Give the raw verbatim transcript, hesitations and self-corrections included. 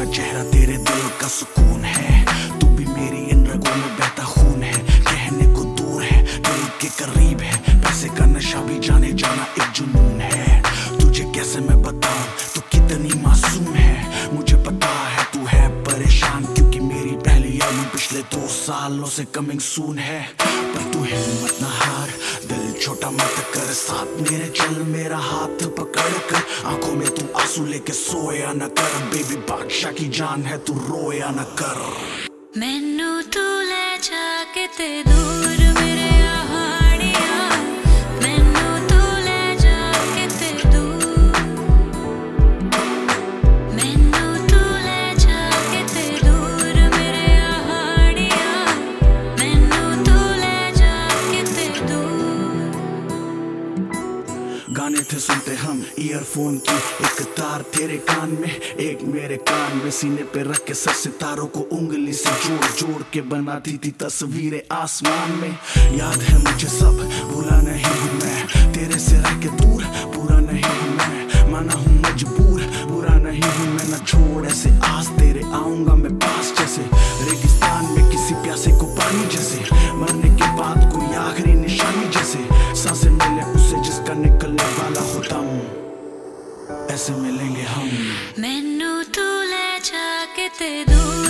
चेहरा तेरे दिल का सुकून है। तू भी मेरी इन रगों में बहता खून है। कहने को दूर है, दिल के करीब है। पैसे का नशा भी जाने जाना एक जुनून है। तुझे कैसे मैं बताऊं तू कितनी मासूम है। मुझे पता है तू है परेशान, क्योंकि मेरी पहली एल्बम पिछले दो सालों से कमिंग सून है। पर तू हिम्मत ना हार, दिल छोटा मत कर, साथ मेरे चल, मेरा हाथ पकड़ कर। आंखों में तू आंसू लेके सोया न कर। बेबी बादशाह की जान है, तू रोया न कर। मैनू तू ले जाके ते दूर मेरे आहाड़िया। मैनू तू ले जाके ते दूर। मैनू तू ले जाके ते दूर मेरे आहाड़िया। मैनू तू ले जाके ते दूर। गाने थे सुनते हम ईयरफोन की, एक तार तेरे कान में एक मेरे कान में। सीने पे रख के सर सितारों को उंगली से जोड़ जोड़ के बनाती थी तस्वीरें आसमान में। याद है मुझे सब, भूला नहीं हूँ मैं। तेरे से रह के दूर पूरा नहीं हूँ मैं। माना हूँ मजबूर, बुरा नहीं हूँ मैं। न छोड़ ऐसे आस, तेरे आऊंगा मैं पास जैसे रेगिस्तान में किसी प्यासे को पानी जैसे। मरने के बाद कोई आखिरी निशानी जैसे। सांसें मिले उससे जिसका निकलने वाला हो दम, ऐसे मिलेंगे हम। मैनू तू ले जाके ते दूर।